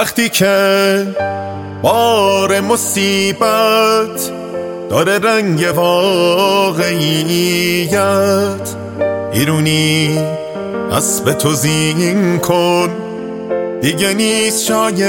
وقتی که بار مصیبت داره رنگ واقعیت، ایرونی اسب تو زین کن، دیگه نیست جای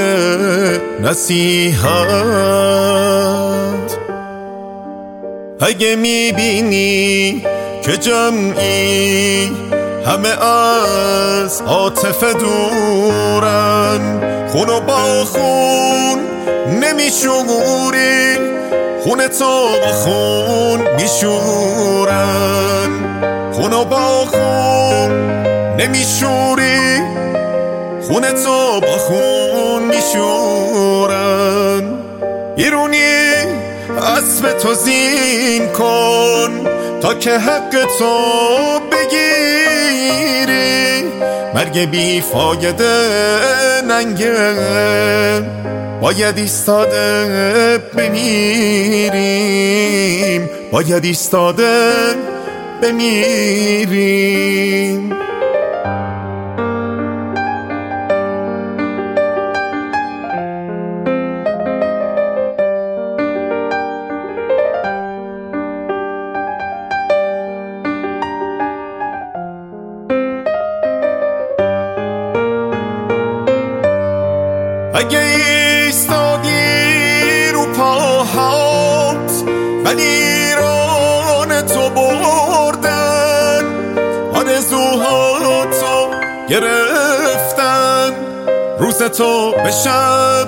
نصیحت. اگه میبینی که جمعی همه از عاطفه دورن، خونو با خون نمیشوری، خونه تو با خون میشورن. خونو با خون نمیشوری، خونه تو با خون میشورن. ایرونی اسب تو زین کن تا که حق تو بگیری، مرگ بی فایده ننگه، باید ایستاده بمیریم، باید ایستاده بمیریم. اگه ایستادی رو پاهات ولی ایران تو بردن، آرزوهاتو گرفتن، روز تو به شب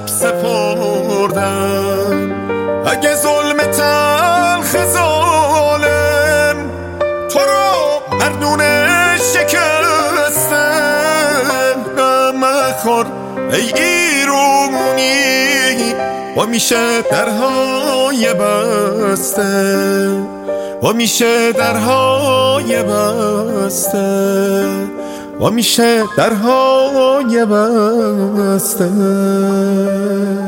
سپردن. اگه ظلم تلخ ظالم تو رو مردونه شکستن، مخور ای ایرونی با میشه درهای بسته، با میشه درهای بسته، با میشه درهای بسته.